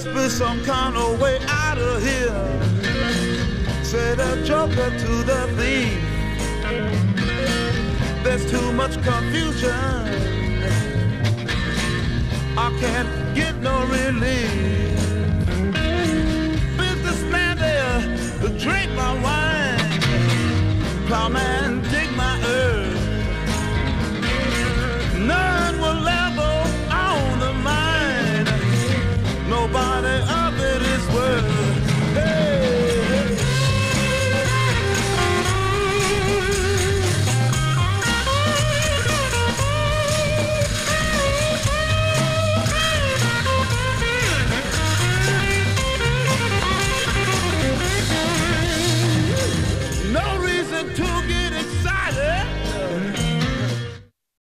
be some kind of way out of here, said a joker to the thief. There's too much confusion, I can't get no relief. Businessman there to drink my wine, plowman dig my earth. None will level on the mine, nobody of it is worth. Hey. To